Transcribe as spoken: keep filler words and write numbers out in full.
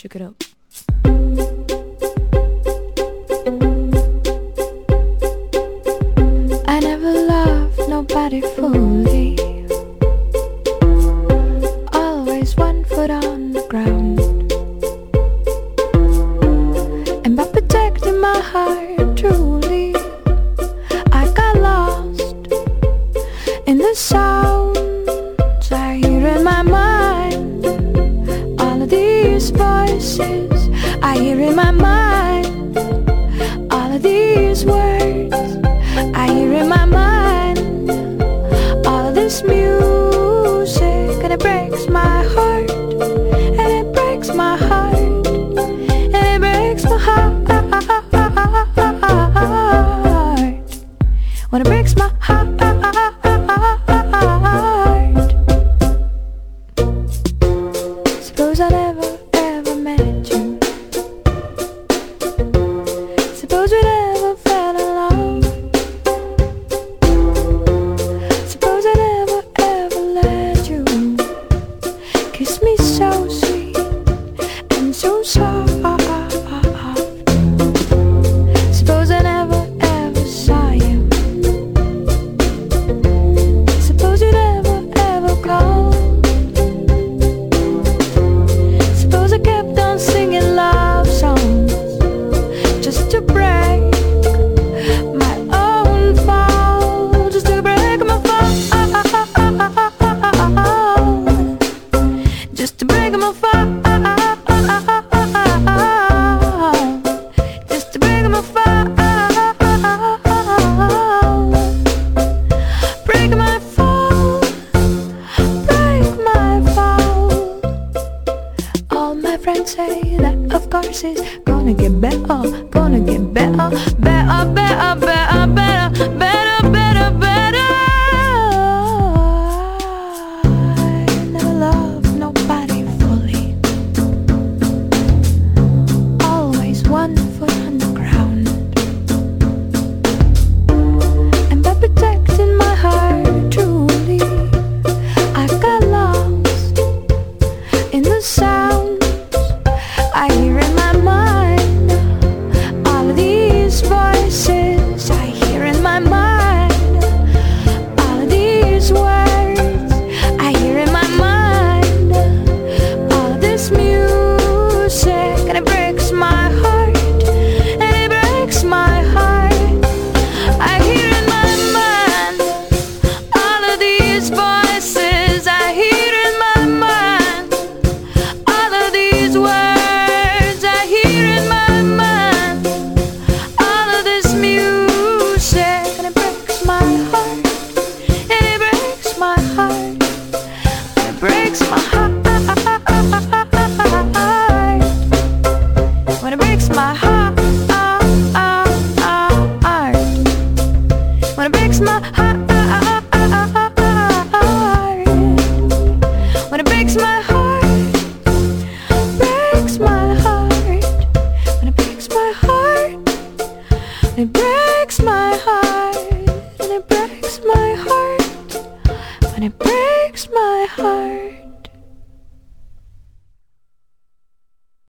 Check it out. I never loved nobody fully. Always one foot on the ground. And by protecting my heart truly, I got lost in the sounds I hear in my mind. All of these voices I hear in my mind. All of these words I hear in my mind. All of this music, and it breaks my heart. And it breaks my heart. And it breaks my heart. When it breaks my heart. Suppose I never ever met you. Suppose we never fell in love. Suppose I never ever let you kiss me so sweet and so soft. Suppose I never ever saw you. Suppose you never ever called. Suppose I kept on singing love songs just to break my own fall, just to break my fall, just to break my fall, just to break my fall, break my fall, break my fall. All my friends say that of course it's gonna get better, gonna get better, better, better, better, better, better, better, better. I never loved nobody fully. Always one foot on the ground. And by protecting my heart truly, I got lost in the sounds I hear in my mind. All of these voices I hear in my mind. All of these words I hear in my mind. All of this music, and it breaks my heart. And it breaks my heart. I hear in my mind. All of these voices I hear in my mind. All of these words I hear in my mind. All of this music, and it breaks my heart. And it breaks my heart. And it breaks my heart. When it breaks my heart. When it breaks my heart. When it breaks my heart. Breaks my heart. When it breaks my heart. It breaks my heart. And it breaks my heart. When it breaks my heart.